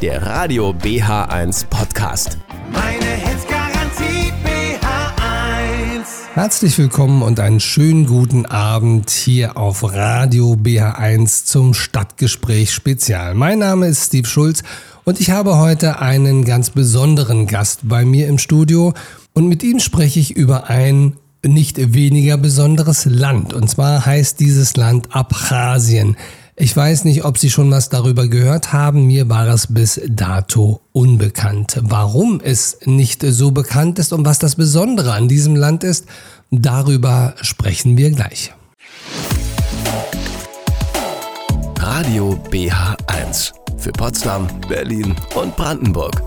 der Radio BH1 Podcast. Meine Hits-Garantie BH1. Herzlich willkommen und einen schönen guten Abend hier auf Radio BH1 zum Stadtgespräch Spezial. Mein Name ist Steve Schulz und ich habe heute einen ganz besonderen Gast bei mir im Studio und mit ihm spreche ich über ein nicht weniger besonderes Land. Und zwar heißt dieses Land Abchasien. Ich weiß nicht, ob Sie schon was darüber gehört haben. Mir war es bis dato unbekannt. Warum es nicht so bekannt ist und was das Besondere an diesem Land ist, darüber sprechen wir gleich. Radio BH1 für Potsdam, Berlin und Brandenburg.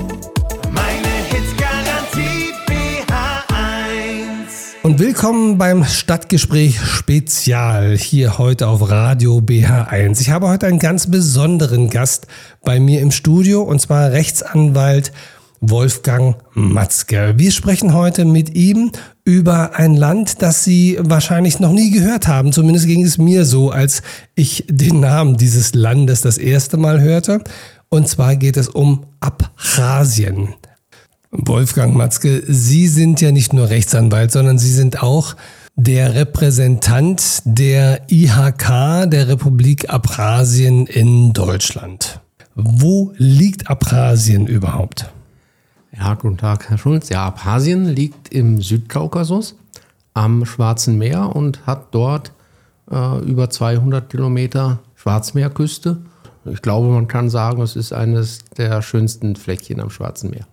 Und willkommen beim Stadtgespräch Spezial hier heute auf Radio BH1. Ich habe heute einen ganz besonderen Gast bei mir im Studio und zwar Rechtsanwalt Wolfgang Matzke. Wir sprechen heute mit ihm über ein Land, das Sie wahrscheinlich noch nie gehört haben. Zumindest ging es mir so, als ich den Namen dieses Landes das erste Mal hörte. Und zwar geht es um Abchasien. Wolfgang Matzke, Sie sind ja nicht nur Rechtsanwalt, sondern Sie sind auch der Repräsentant der IHK, der Republik Abchasien in Deutschland. Wo liegt Abchasien überhaupt? Ja, guten Tag, Herr Schulz. Ja, Abchasien liegt im Südkaukasus am Schwarzen Meer und hat dort über 200 Kilometer Schwarzmeerküste. Ich glaube, man kann sagen, es ist eines der schönsten Fleckchen am Schwarzen Meer.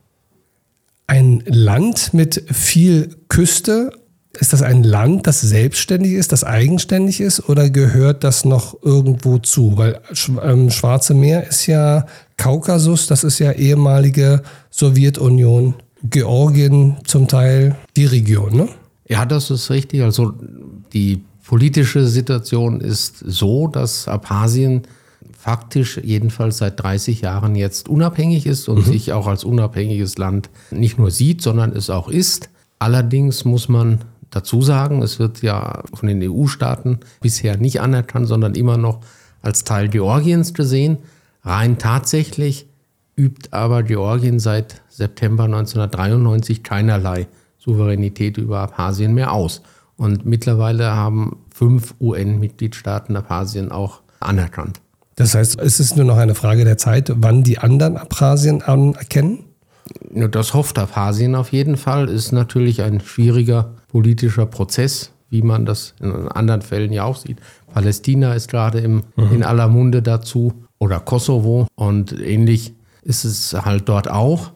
Ein Land mit viel Küste, ist das ein Land, das selbstständig ist, das eigenständig ist oder gehört das noch irgendwo zu? Weil Schwarze Meer ist ja Kaukasus, das ist ja ehemalige Sowjetunion, Georgien zum Teil, die Region, ne? Ja, das ist richtig. Also die politische Situation ist so, dass Abchasien faktisch jedenfalls seit 30 Jahren jetzt unabhängig ist und sich auch als unabhängiges Land nicht nur sieht, sondern es auch ist. Allerdings muss man dazu sagen, es wird ja von den EU-Staaten bisher nicht anerkannt, sondern immer noch als Teil Georgiens gesehen. Rein tatsächlich übt aber Georgien seit September 1993 keinerlei Souveränität über Abchasien mehr aus. Und mittlerweile haben 5 UN-Mitgliedstaaten Abchasien auch anerkannt. Das heißt, es ist nur noch eine Frage der Zeit, wann die anderen Abchasien anerkennen? Das hofft Abchasien auf jeden Fall. Ist natürlich ein schwieriger politischer Prozess, wie man das in anderen Fällen ja auch sieht. Palästina ist gerade in aller Munde dazu oder Kosovo und ähnlich ist es halt dort auch.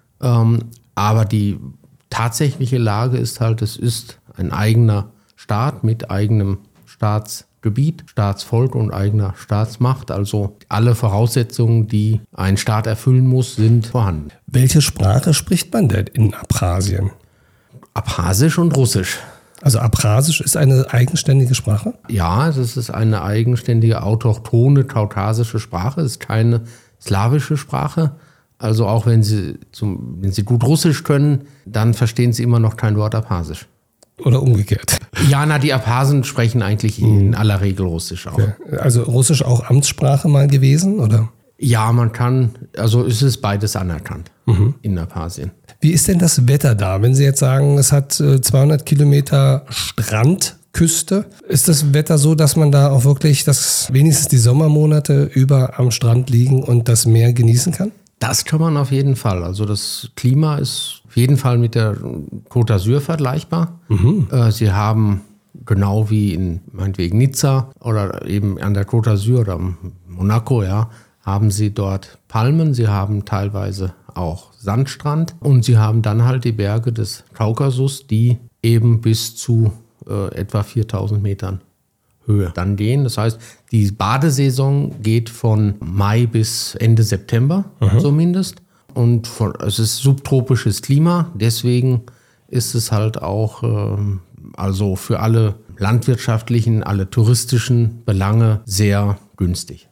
Aber die tatsächliche Lage ist halt, es ist ein eigener Staat mit eigenem Staatsgebiet, Staatsvolk und eigener Staatsmacht. Also alle Voraussetzungen, die ein Staat erfüllen muss, sind vorhanden. Welche Sprache spricht man denn in Abchasien? Abchasisch und Russisch. Also Abchasisch ist eine eigenständige Sprache? Ja, das ist eine eigenständige, autochthone, kaukasische Sprache. Es ist keine slawische Sprache. Also auch wenn Sie gut Russisch können, dann verstehen Sie immer noch kein Wort Abchasisch. Oder umgekehrt? Ja, die Abchasen sprechen eigentlich in aller Regel Russisch auch. Okay. Also Russisch auch Amtssprache mal gewesen, oder? Ja, man kann, also ist es beides anerkannt in Abchasien. Wie ist denn das Wetter da? Wenn Sie jetzt sagen, es hat 200 Kilometer Strandküste, ist das Wetter so, dass man da auch wirklich wenigstens die Sommermonate über am Strand liegen und das Meer genießen kann? Das kann man auf jeden Fall. Also das Klima ist auf jeden Fall mit der Côte d'Azur vergleichbar. Sie haben genau wie in meinetwegen Nizza oder eben an der Côte d'Azur oder Monaco, ja, haben sie dort Palmen. Sie haben teilweise auch Sandstrand und sie haben dann halt die Berge des Kaukasus, die eben bis zu etwa 4000 Metern Höhe dann gehen. Das heißt, die Badesaison geht von Mai bis Ende September zumindest. Und es ist subtropisches Klima, deswegen ist es halt auch also für alle landwirtschaftlichen, alle touristischen Belange sehr günstig.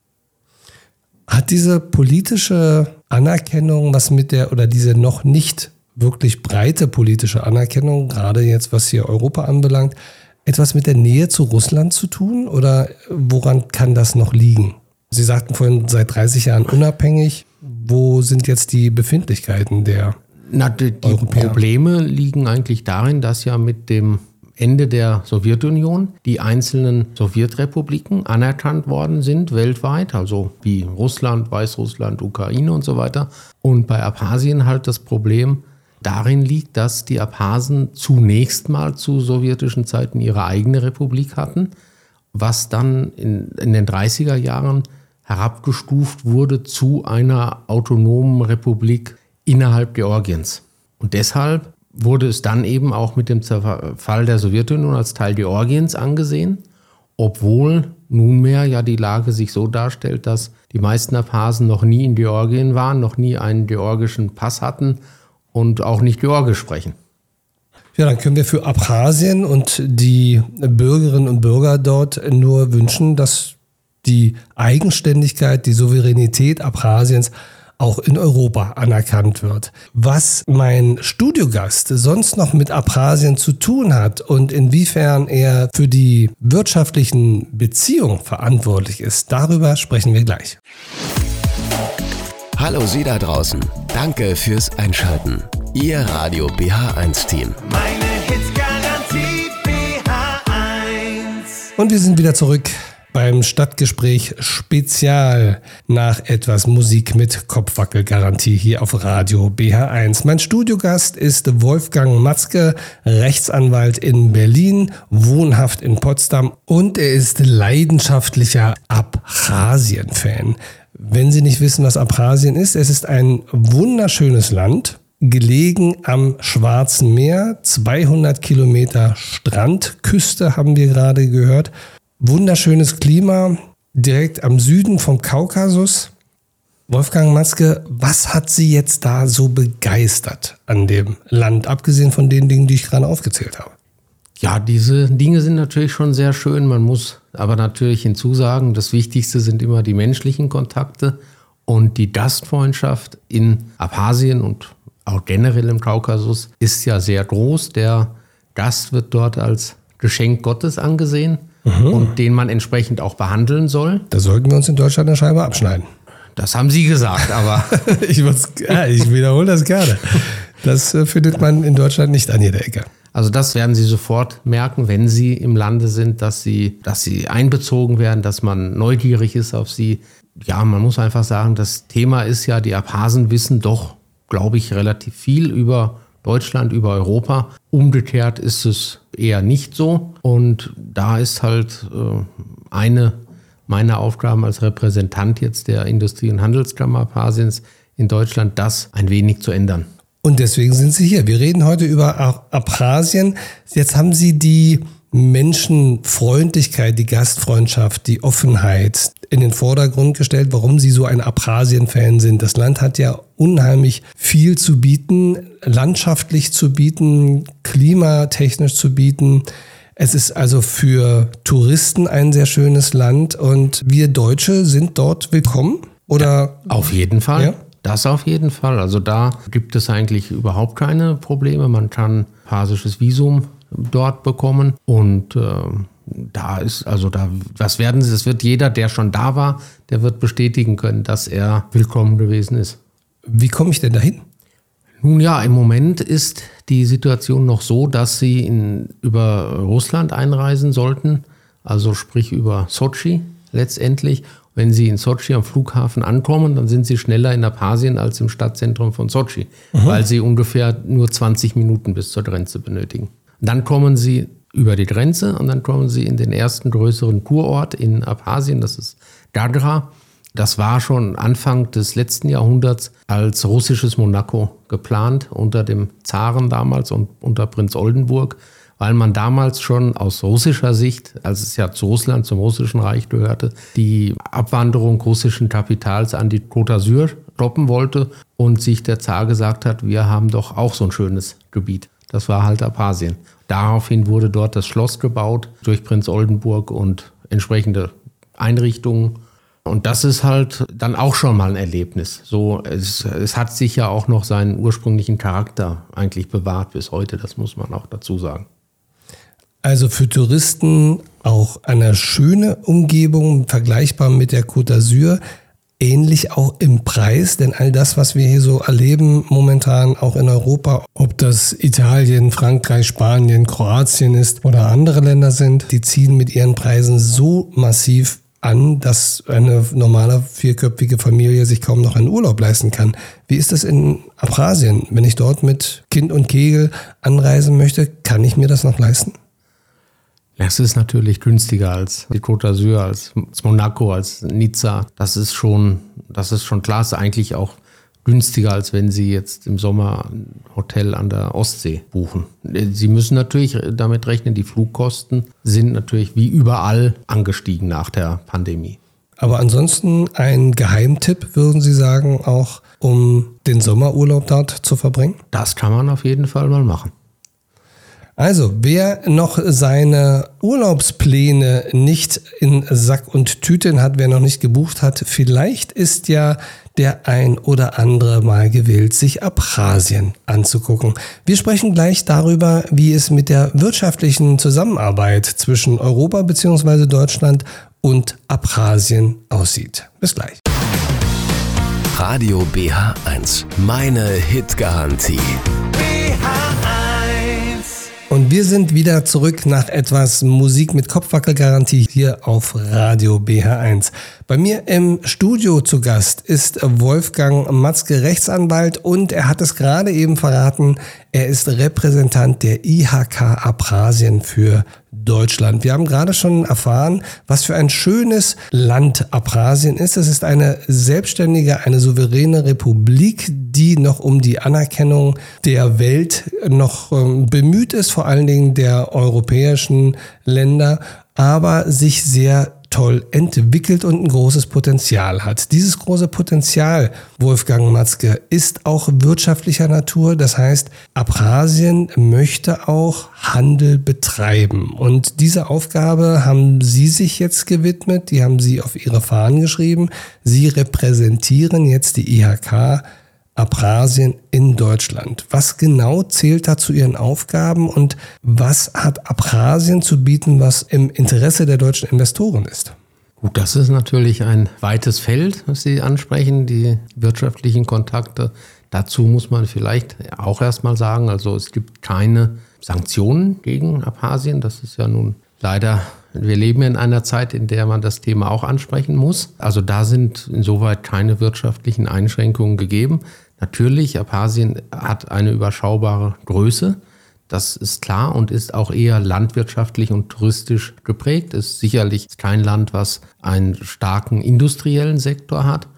Hat diese politische Anerkennung, was mit diese noch nicht wirklich breite politische Anerkennung, gerade jetzt was hier Europa anbelangt, etwas mit der Nähe zu Russland zu tun oder woran kann das noch liegen? Sie sagten vorhin, seit 30 Jahren unabhängig. wo sind jetzt die Befindlichkeiten der Die Europäer? Probleme liegen eigentlich darin, dass ja mit dem Ende der Sowjetunion die einzelnen Sowjetrepubliken anerkannt worden sind weltweit, also wie Russland, Weißrussland, Ukraine und so weiter. Und bei Abchasien halt das Problem darin liegt, dass die Abchasen zunächst mal zu sowjetischen Zeiten ihre eigene Republik hatten, was dann in den 30er Jahren herabgestuft wurde zu einer autonomen Republik innerhalb Georgiens. Und deshalb wurde es dann eben auch mit dem Zerfall der Sowjetunion als Teil Georgiens angesehen, obwohl nunmehr ja die Lage sich so darstellt, dass die meisten Abchasen noch nie in Georgien waren, noch nie einen georgischen Pass hatten und auch nicht Georgisch sprechen. Ja, dann können wir für Abchasien und die Bürgerinnen und Bürger dort nur wünschen, dass die Eigenständigkeit, die Souveränität Abchasiens auch in Europa anerkannt wird. Was mein Studiogast sonst noch mit Abchasien zu tun hat und inwiefern er für die wirtschaftlichen Beziehungen verantwortlich ist, darüber sprechen wir gleich. Hallo Sie da draußen. Danke fürs Einschalten. Ihr Radio BH1-Team. Meine Hits-Garantie BH1. Und wir sind wieder zurück beim Stadtgespräch Spezial nach etwas Musik mit Kopfwackelgarantie hier auf Radio BH1. Mein Studiogast ist Wolfgang Matzke, Rechtsanwalt in Berlin, wohnhaft in Potsdam und er ist leidenschaftlicher Abchasien-Fan. Wenn Sie nicht wissen, was Abchasien ist, es ist ein wunderschönes Land, gelegen am Schwarzen Meer, 200 Kilometer Strandküste haben wir gerade gehört. Wunderschönes Klima, direkt am Süden vom Kaukasus. Wolfgang Matzke, was hat Sie jetzt da so begeistert an dem Land, abgesehen von den Dingen, die ich gerade aufgezählt habe? Ja, diese Dinge sind natürlich schon sehr schön. Man muss aber natürlich hinzusagen, das Wichtigste sind immer die menschlichen Kontakte und die Gastfreundschaft in Abchasien und auch generell im Kaukasus ist ja sehr groß. Der Gast wird dort als Geschenk Gottes angesehen. Und den man entsprechend auch behandeln soll. Da sollten wir uns in Deutschland eine Scheibe abschneiden. Das haben Sie gesagt, aber ich wiederhole das gerne. Das findet man in Deutschland nicht an jeder Ecke. also das werden Sie sofort merken, wenn Sie im Lande sind, dass Sie einbezogen werden, dass man neugierig ist auf Sie. Ja, man muss einfach sagen, das Thema ist ja, die Abchasen wissen doch, glaube ich, relativ viel über Deutschland, über Europa. Umgekehrt ist es eher nicht so. Und da ist halt eine meiner Aufgaben als Repräsentant jetzt der Industrie- und Handelskammer Abchasiens in Deutschland, das ein wenig zu ändern. Und deswegen sind Sie hier. Wir reden heute über Abchasien. Jetzt haben Sie die Menschenfreundlichkeit, die Gastfreundschaft, die Offenheit in den Vordergrund gestellt, warum Sie so ein Abchasien-Fan sind. Das Land hat ja unheimlich viel zu bieten, landschaftlich zu bieten, klimatechnisch zu bieten. Es ist also für Touristen ein sehr schönes Land und wir Deutsche sind dort willkommen? Oder? Auf jeden Fall. Ja? Das auf jeden Fall. Also da gibt es eigentlich überhaupt keine Probleme. Man kann persisches Visum dort bekommen und das wird jeder, der schon da war, der wird bestätigen können, dass er willkommen gewesen ist. Wie komme ich denn dahin? Nun ja, im Moment ist die Situation noch so, dass Sie über Russland einreisen sollten, also sprich über Sotschi letztendlich. Wenn Sie in Sotschi am Flughafen ankommen, dann sind Sie schneller in Abchasien als im Stadtzentrum von Sotschi, weil Sie ungefähr nur 20 Minuten bis zur Grenze benötigen. Dann kommen Sie über die Grenze und dann kommen Sie in den ersten größeren Kurort in Abchasien, das ist Gagra. Das war schon Anfang des letzten Jahrhunderts als russisches Monaco geplant, unter dem Zaren damals und unter Prinz Oldenburg, weil man damals schon aus russischer Sicht, als es ja zu Russland, zum Russischen Reich gehörte, die Abwanderung russischen Kapitals an die Côte d'Azur stoppen wollte und sich der Zar gesagt hat, wir haben doch auch so ein schönes Gebiet. Das war halt Abchasien. Daraufhin wurde dort das Schloss gebaut durch Prinz Oldenburg und entsprechende Einrichtungen. Und das ist halt dann auch schon mal ein Erlebnis. So, es hat sich ja auch noch seinen ursprünglichen Charakter eigentlich bewahrt bis heute, das muss man auch dazu sagen. Also für Touristen auch eine schöne Umgebung, vergleichbar mit der Côte d'Azur. ähnlich auch im Preis? Denn all das, was wir hier so erleben momentan auch in Europa, ob das Italien, Frankreich, Spanien, Kroatien ist oder andere Länder sind, die ziehen mit ihren Preisen so massiv an, dass eine normale vierköpfige Familie sich kaum noch einen Urlaub leisten kann. Wie ist das in Abchasien? Wenn ich dort mit Kind und Kegel anreisen möchte, kann ich mir das noch leisten? Es ist natürlich günstiger als die Côte d'Azur, als Monaco, als Nizza. Das ist schon klar. Es ist eigentlich auch günstiger, als wenn Sie jetzt im Sommer ein Hotel an der Ostsee buchen. Sie müssen natürlich damit rechnen, die Flugkosten sind natürlich wie überall angestiegen nach der Pandemie. Aber ansonsten ein Geheimtipp, würden Sie sagen, auch um den Sommerurlaub dort zu verbringen? Das kann man auf jeden Fall mal machen. Also, wer noch seine Urlaubspläne nicht in Sack und Tüten hat, wer noch nicht gebucht hat, vielleicht ist ja der ein oder andere mal gewillt, sich Abchasien anzugucken. Wir sprechen gleich darüber, wie es mit der wirtschaftlichen Zusammenarbeit zwischen Europa bzw. Deutschland und Abchasien aussieht. Bis gleich. Radio BH1, meine Hitgarantie. Und wir sind wieder zurück nach etwas Musik mit Kopfwackelgarantie hier auf Radio BH1. Bei mir im Studio zu Gast ist Wolfgang Matzke, Rechtsanwalt, und er hat es gerade eben verraten, er ist Repräsentant der IHK Abchasien für Deutschland. Wir haben gerade schon erfahren, was für ein schönes Land Abchasien ist. Es ist eine selbstständige, eine souveräne Republik, die noch um die Anerkennung der Welt noch bemüht ist, vor allen Dingen der europäischen Länder, aber sich sehr toll entwickelt und ein großes Potenzial hat. Dieses große Potenzial, Wolfgang Matzke, ist auch wirtschaftlicher Natur. Das heißt, Abchasien möchte auch Handel betreiben. Und diese Aufgabe haben Sie sich jetzt gewidmet, die haben Sie auf Ihre Fahnen geschrieben. Sie repräsentieren jetzt die IHK Abchasien in Deutschland. Was genau zählt da zu Ihren Aufgaben und was hat Abchasien zu bieten, was im Interesse der deutschen Investoren ist? Gut, das ist natürlich ein weites Feld, was Sie ansprechen, die wirtschaftlichen Kontakte. Dazu muss man vielleicht auch erstmal sagen, also es gibt keine Sanktionen gegen Abchasien. Das ist ja nun leider, wir leben in einer Zeit, in der man das Thema auch ansprechen muss. Also da sind insoweit keine wirtschaftlichen Einschränkungen gegeben. Natürlich, Abchasien hat eine überschaubare Größe, das ist klar, und ist auch eher landwirtschaftlich und touristisch geprägt. Ist sicherlich kein Land, was einen starken industriellen Sektor hat.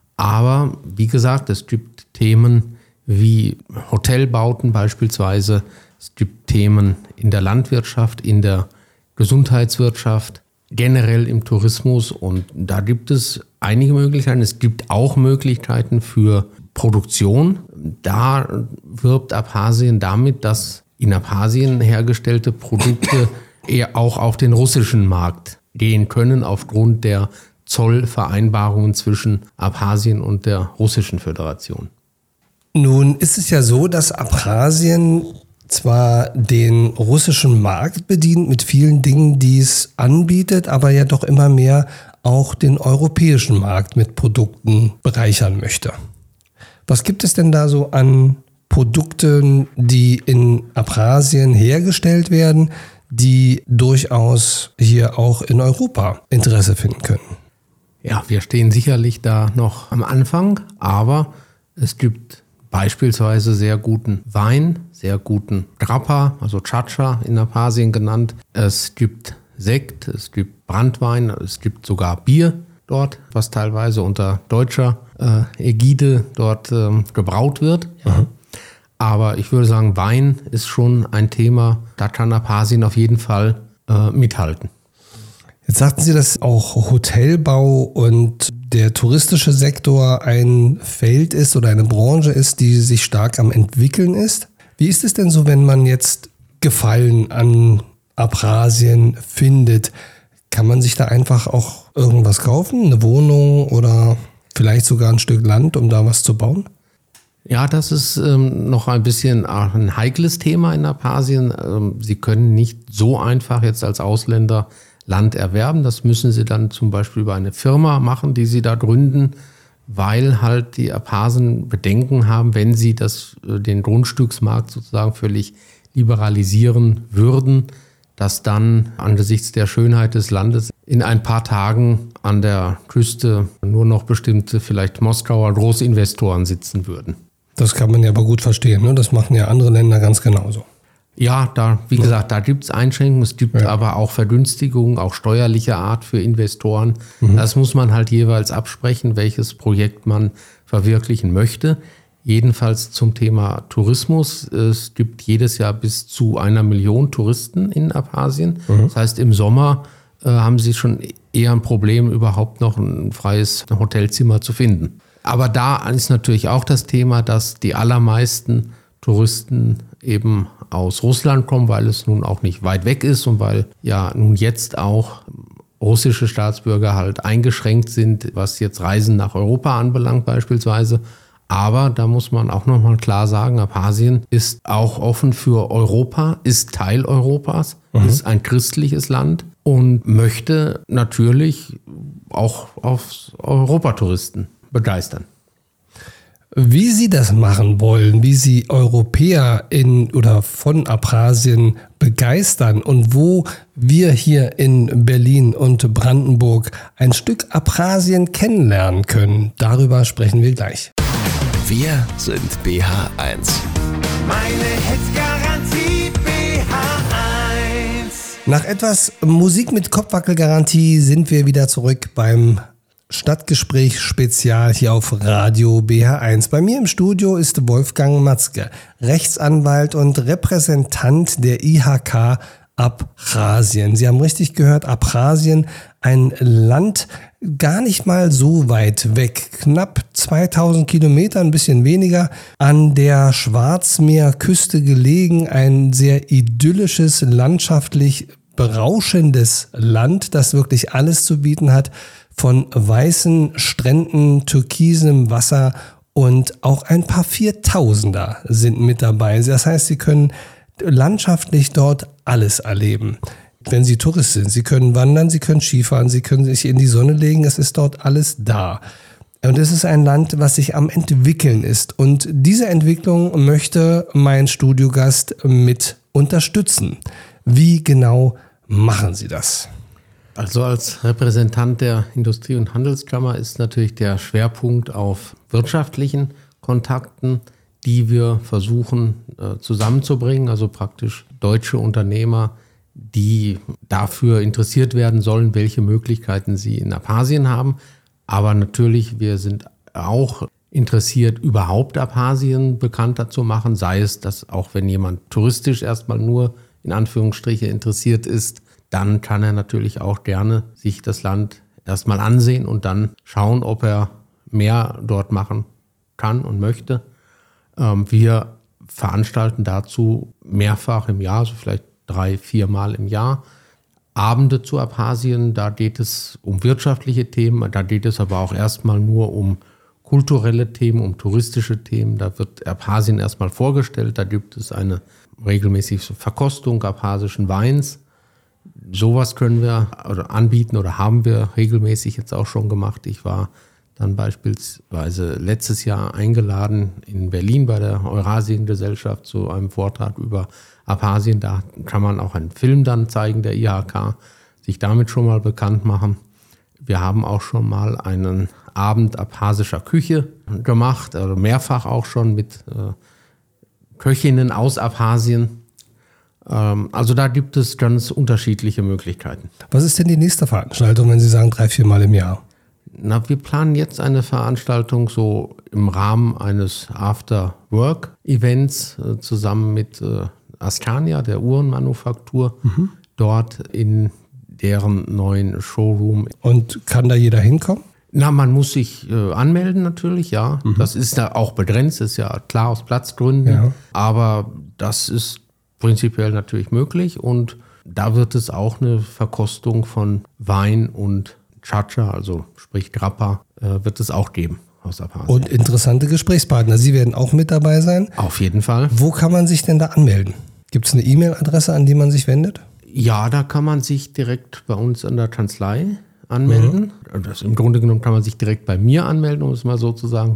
Aber wie gesagt, es gibt Themen wie Hotelbauten beispielsweise. Es gibt Themen in der Landwirtschaft, in der Gesundheitswirtschaft, generell im Tourismus. Und da gibt es einige Möglichkeiten. Es gibt auch Möglichkeiten für Produktion. Da wirbt Abchasien damit, dass in Abchasien hergestellte Produkte eher auch auf den russischen Markt gehen können, aufgrund der Zollvereinbarungen zwischen Abchasien und der Russischen Föderation. Nun ist es ja so, dass Abchasien zwar den russischen Markt bedient mit vielen Dingen, die es anbietet, aber ja doch immer mehr auch den europäischen Markt mit Produkten bereichern möchte. Was gibt es denn da so an Produkten, die in Abchasien hergestellt werden, die durchaus hier auch in Europa Interesse finden können? Ja, wir stehen sicherlich da noch am Anfang, aber es gibt beispielsweise sehr guten Wein, sehr guten Grappa, also Chacha in Abchasien genannt. Es gibt Sekt, es gibt Branntwein, es gibt sogar Bier dort, was teilweise unter deutscher Ägide dort gebraut wird. Ja. Aber ich würde sagen, Wein ist schon ein Thema, da kann Abchasien auf jeden Fall mithalten. Jetzt sagten Sie, dass auch Hotelbau und der touristische Sektor ein Feld ist oder eine Branche ist, die sich stark am entwickeln ist. Wie ist es denn so, wenn man jetzt Gefallen an Abchasien findet? Kann man sich da einfach auch irgendwas kaufen? Eine Wohnung oder vielleicht sogar ein Stück Land, um da was zu bauen? Ja, das ist noch ein bisschen ein heikles Thema in Abchasien. Sie können nicht so einfach jetzt als Ausländer Land erwerben. Das müssen sie dann zum Beispiel über eine Firma machen, die sie da gründen, weil halt die Abchasen Bedenken haben, wenn sie den Grundstücksmarkt sozusagen völlig liberalisieren würden, dass dann angesichts der Schönheit des Landes in ein paar Tagen an der Küste nur noch bestimmte, vielleicht Moskauer Großinvestoren sitzen würden. Das kann man ja aber gut verstehen, ne? Das machen ja andere Länder ganz genauso. Ja, wie gesagt, da gibt es Einschränkungen, es gibt aber auch Vergünstigungen, auch steuerlicher Art für Investoren. Das muss man halt jeweils absprechen, welches Projekt man verwirklichen möchte. Jedenfalls zum Thema Tourismus. Es gibt jedes Jahr bis zu 1 Million Touristen in Abchasien. Das heißt, im Sommer haben sie schon eher ein Problem, überhaupt noch ein freies Hotelzimmer zu finden. Aber da ist natürlich auch das Thema, dass die allermeisten Touristen eben aus Russland kommen, weil es nun auch nicht weit weg ist und weil ja nun jetzt auch russische Staatsbürger halt eingeschränkt sind, was jetzt Reisen nach Europa anbelangt beispielsweise. Aber da muss man auch nochmal klar sagen, Abchasien ist auch offen für Europa, ist Teil Europas, ist ein christliches Land und möchte natürlich auch auf Europatouristen begeistern. Wie Sie das machen wollen, wie Sie Europäer in oder von Abchasien begeistern und wo wir hier in Berlin und Brandenburg ein Stück Abchasien kennenlernen können, darüber sprechen wir gleich. Wir sind BH1. Meine Hits-Garantie BH1. Nach etwas Musik mit Kopfwackelgarantie sind wir wieder zurück beim Stadtgespräch Spezial hier auf Radio BH1. Bei mir im Studio ist Wolfgang Matzke, Rechtsanwalt und Repräsentant der IHK Abchasien. Sie haben richtig gehört, Abchasien, ein Land gar nicht mal so weit weg, knapp 2000 Kilometer, ein bisschen weniger, an der Schwarzmeerküste gelegen, ein sehr idyllisches, landschaftlich berauschendes Land, das wirklich alles zu bieten hat, von weißen Stränden, türkisem Wasser und auch ein paar 4000er sind mit dabei. Das heißt, Sie können landschaftlich dort alles erleben. Wenn Sie Tourist sind, Sie können wandern, Sie können Skifahren, Sie können sich in die Sonne legen, es ist dort alles da. Und es ist ein Land, was sich am Entwickeln ist. Und diese Entwicklung möchte mein Studiogast mit unterstützen. Wie genau machen Sie das? Also als Repräsentant der Industrie- und Handelskammer ist natürlich der Schwerpunkt auf wirtschaftlichen Kontakten, die wir versuchen zusammenzubringen, also praktisch deutsche Unternehmer, die dafür interessiert werden sollen, welche Möglichkeiten sie in Abchasien haben. Aber natürlich, wir sind auch interessiert, überhaupt Abchasien bekannter zu machen, sei es, dass auch wenn jemand touristisch erstmal nur in Anführungsstriche interessiert ist, dann kann er natürlich auch gerne sich das Land erstmal ansehen und dann schauen, ob er mehr dort machen kann und möchte. Wir veranstalten dazu mehrfach im Jahr, so vielleicht 3-4 Mal im Jahr, Abende zu Abchasien. Da geht es um wirtschaftliche Themen, da geht es aber auch erstmal nur um kulturelle Themen, um touristische Themen. Da wird Abchasien erstmal vorgestellt, da gibt es eine regelmäßige Verkostung abchasischen Weins. Sowas können wir anbieten oder haben wir regelmäßig jetzt auch schon gemacht. Ich war dann beispielsweise letztes Jahr eingeladen in Berlin bei der Eurasien-Gesellschaft zu einem Vortrag über Abchasien. Da kann man auch einen Film dann zeigen, der IHK, sich damit schon mal bekannt machen. Wir haben auch schon mal einen Abend abchasischer Küche gemacht, also mehrfach auch schon mit Köchinnen aus Abchasien. Also da gibt es ganz unterschiedliche Möglichkeiten. Was ist denn die nächste Veranstaltung, wenn Sie sagen 3-4 Mal im Jahr? Na, wir planen jetzt eine Veranstaltung so im Rahmen eines After-Work-Events zusammen mit Askania, der Uhrenmanufaktur, dort in deren neuen Showroom. Und kann da jeder hinkommen? Na, man muss sich anmelden natürlich, ja. Das ist ja auch begrenzt, ist ja klar aus Platzgründen. Ja. Aber das ist prinzipiell natürlich möglich und da wird es auch eine Verkostung von Wein und Chacha, also sprich Grappa, wird es auch geben aus Abchasien. Und interessante Gesprächspartner, Sie werden auch mit dabei sein? Auf jeden Fall. Wo kann man sich denn da anmelden? Gibt es eine E-Mail-Adresse, an die man sich wendet? Ja, da kann man sich direkt bei uns an der Kanzlei anmelden. Im Grunde genommen kann man sich direkt bei mir anmelden, um es mal so zu sagen,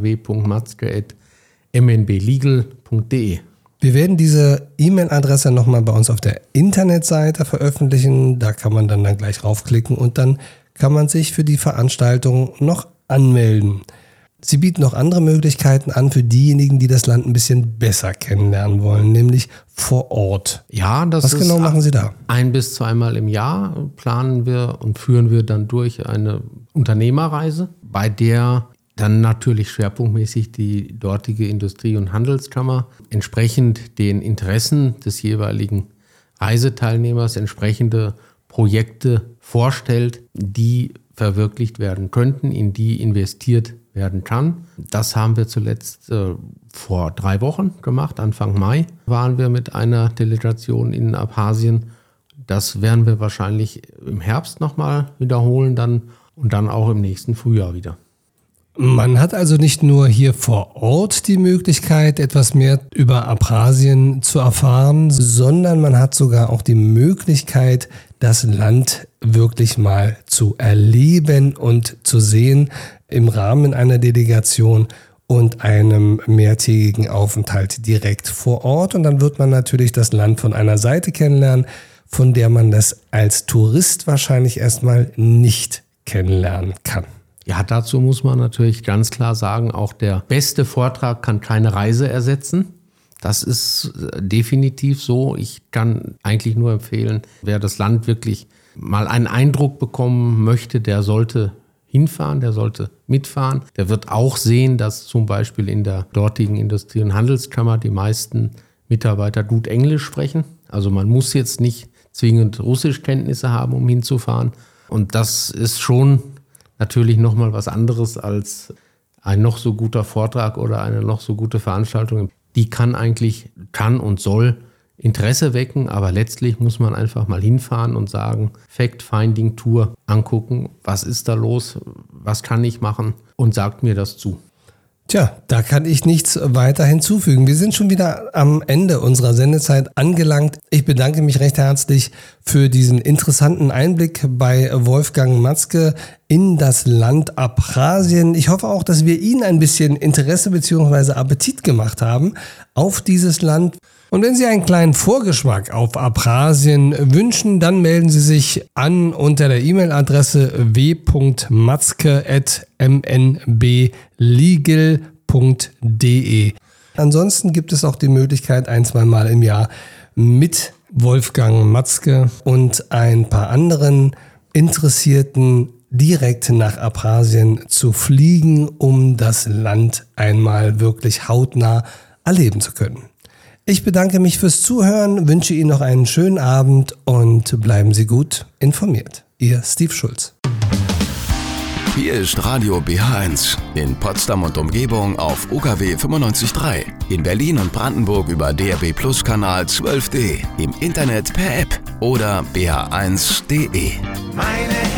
w.matzke@mnblegal.de. Wir werden diese E-Mail-Adresse nochmal bei uns auf der Internetseite veröffentlichen. Da kann man dann gleich raufklicken und dann kann man sich für die Veranstaltung noch anmelden. Sie bieten noch andere Möglichkeiten an für diejenigen, die das Land ein bisschen besser kennenlernen wollen, nämlich vor Ort. Ja, Was genau machen Sie da? 1- bis 2-mal im Jahr planen wir und führen wir dann durch eine Unternehmerreise, bei der dann natürlich schwerpunktmäßig die dortige Industrie- und Handelskammer entsprechend den Interessen des jeweiligen Reiseteilnehmers entsprechende Projekte vorstellt, die verwirklicht werden könnten, in die investiert werden kann. Das haben wir zuletzt vor 3 Wochen gemacht. Anfang Mai waren wir mit einer Delegation in Abchasien. Das werden wir wahrscheinlich im Herbst nochmal wiederholen und dann auch im nächsten Frühjahr wieder. Man hat also nicht nur hier vor Ort die Möglichkeit, etwas mehr über Abchasien zu erfahren, sondern man hat sogar auch die Möglichkeit, das Land wirklich mal zu erleben und zu sehen im Rahmen einer Delegation und einem mehrtägigen Aufenthalt direkt vor Ort. Und dann wird man natürlich das Land von einer Seite kennenlernen, von der man das als Tourist wahrscheinlich erstmal nicht kennenlernen kann. Ja, dazu muss man natürlich ganz klar sagen, auch der beste Vortrag kann keine Reise ersetzen. Das ist definitiv so. Ich kann eigentlich nur empfehlen, wer das Land wirklich mal einen Eindruck bekommen möchte, der sollte hinfahren, der sollte mitfahren. Der wird auch sehen, dass zum Beispiel in der dortigen Industrie- und Handelskammer die meisten Mitarbeiter gut Englisch sprechen. Also man muss jetzt nicht zwingend Russischkenntnisse haben, um hinzufahren. Und das ist schon natürlich nochmal was anderes als ein noch so guter Vortrag oder eine noch so gute Veranstaltung. Die kann und soll Interesse wecken, aber letztlich muss man einfach mal hinfahren und sagen, Fact-Finding-Tour angucken, was ist da los, was kann ich machen und sagt mir das zu. Tja, da kann ich nichts weiter hinzufügen. Wir sind schon wieder am Ende unserer Sendezeit angelangt. Ich bedanke mich recht herzlich für diesen interessanten Einblick bei Wolfgang Matzke in das Land Abchasien. Ich hoffe auch, dass wir Ihnen ein bisschen Interesse bzw. Appetit gemacht haben auf dieses Land. Und wenn Sie einen kleinen Vorgeschmack auf Abchasien wünschen, dann melden Sie sich an unter der E-Mail-Adresse w.matzke@mnblegal.de. Ansonsten gibt es auch die Möglichkeit, 1-2 Mal im Jahr mit Wolfgang Matzke und ein paar anderen Interessierten direkt nach Abchasien zu fliegen, um das Land einmal wirklich hautnah erleben zu können. Ich bedanke mich fürs Zuhören, wünsche Ihnen noch einen schönen Abend und bleiben Sie gut informiert. Ihr Steve Schulz. Hier ist Radio BH1 in Potsdam und Umgebung auf UKW 95.3, in Berlin und Brandenburg über DAB+ Kanal 12D, im Internet per App oder bh1.de. Meine